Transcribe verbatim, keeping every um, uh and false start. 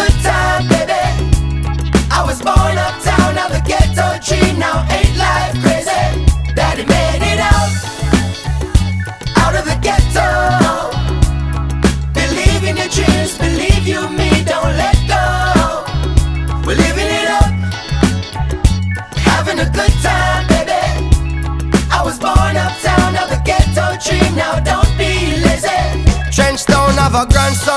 good time, baby. I was born uptown, now the ghetto dream. Now ain't life crazy? Daddy made it out, out of the ghetto. Believe in your dreams, believe you me, don't let go. We're living it up, having a good time, baby. I was born uptown, now the ghetto dream. Now don't be lazy. Trench town have a grandson.